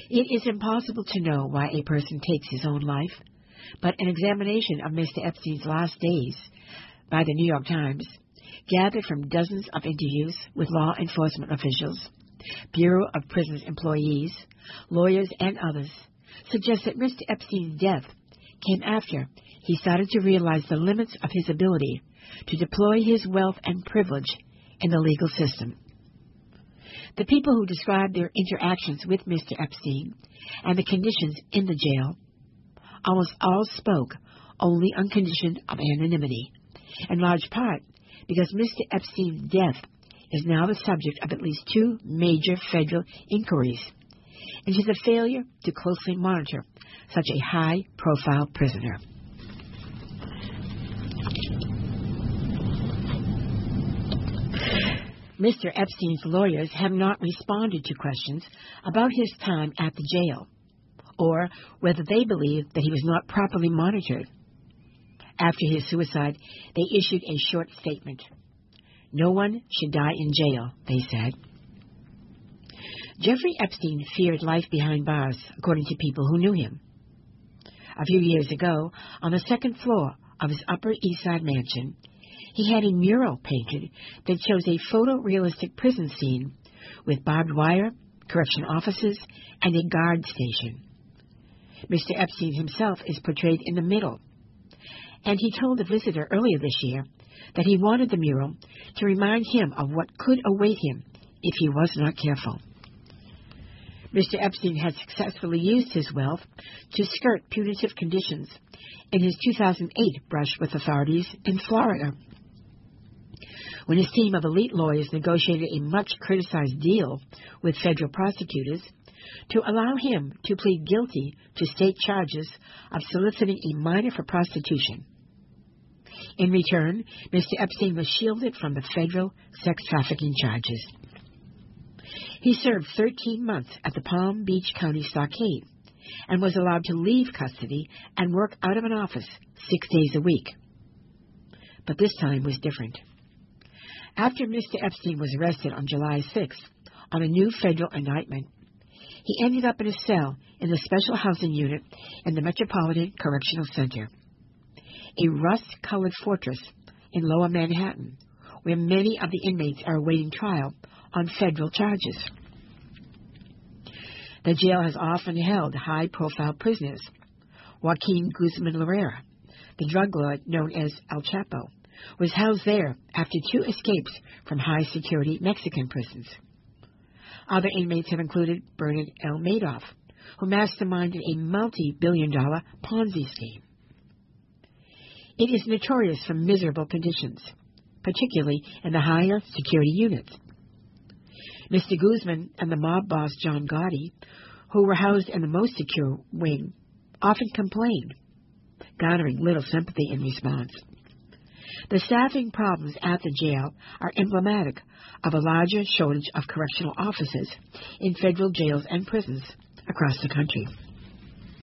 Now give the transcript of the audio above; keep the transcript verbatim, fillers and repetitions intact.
It is impossible to know why a person takes his own life, but an examination of Mister Epstein's last days by the New York Times, gathered from dozens of interviews with law enforcement officials, Bureau of Prisons employees, lawyers, and others, suggests that Mister Epstein's death came after he started to realize the limits of his ability to deploy his wealth and privilege in the legal system. The people who described their interactions with Mister Epstein and the conditions in the jail almost all spoke only on condition of anonymity, in large part because Mister Epstein's death is now the subject of at least two major federal inquiries into the failure to closely monitor such a high-profile prisoner. Mister Epstein's lawyers have not responded to questions about his time at the jail, or whether they believe that he was not properly monitored. After his suicide, they issued a short statement. No one should die in jail, they said. Jeffrey Epstein feared life behind bars, according to people who knew him. A few years ago, on the second floor of his Upper East Side mansion, he had a mural painted that shows a photorealistic prison scene with barbed wire, correction offices, and a guard station. Mister Epstein himself is portrayed in the middle, and he told a visitor earlier this year that he wanted the mural to remind him of what could await him if he was not careful. Mister Epstein had successfully used his wealth to skirt punitive conditions in his two thousand eight brush with authorities in Florida, when his team of elite lawyers negotiated a much-criticized deal with federal prosecutors to allow him to plead guilty to state charges of soliciting a minor for prostitution. In return, Mister Epstein was shielded from the federal sex trafficking charges. He served thirteen months at the Palm Beach County Stockade and was allowed to leave custody and work out of an office six days a week. But this time was different. After Mister Epstein was arrested on July sixth on a new federal indictment, he ended up in a cell in the Special Housing Unit in the Metropolitan Correctional Center, a rust-colored fortress in Lower Manhattan, where many of the inmates are awaiting trial on federal charges. The jail has often held high-profile prisoners. Joaquin Guzman Loera, the drug lord known as El Chapo, was housed there after two escapes from high-security Mexican prisons. Other inmates have included Bernard L. Madoff, who masterminded a multi-billion dollar Ponzi scheme. It is notorious for miserable conditions, particularly in the higher security units. Mister Guzman and the mob boss John Gotti, who were housed in the most secure wing, often complained, garnering little sympathy in response. The staffing problems at the jail are emblematic of a larger shortage of correctional officers in federal jails and prisons across the country.